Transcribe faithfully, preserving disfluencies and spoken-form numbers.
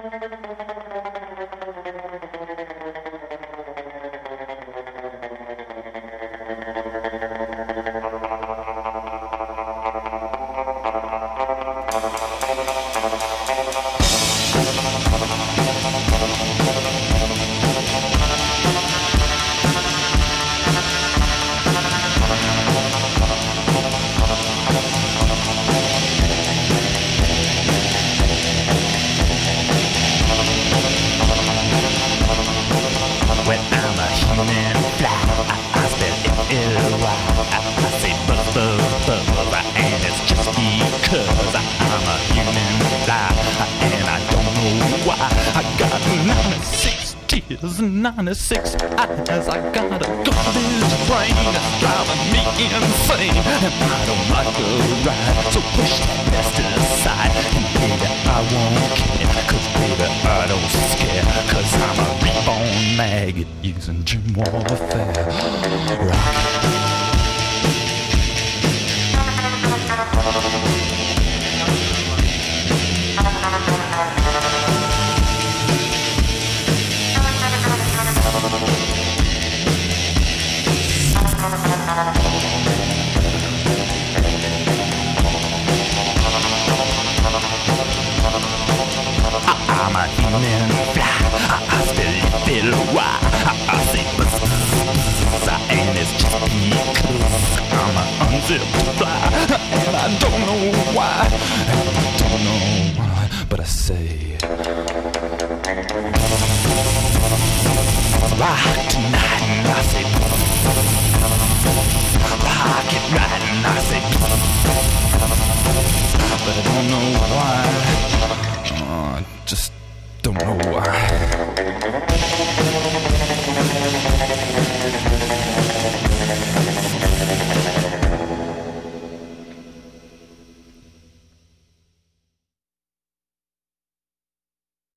ninety-six eyes, I got a garbage brain that's driving me insane. And I don't like the ride, so push that best aside. And baby, I won't care, cause baby, I don't scare. Cause I'm a reborn maggot using gym warfare. Rock. I'm a human fly, I still feel why I say buzz, and it's just because I'm an unzipped fly, and I don't know why, and I don't know why, but I say rock tonight, and I say rock it right, and I say but I don't know why. I just don't know why.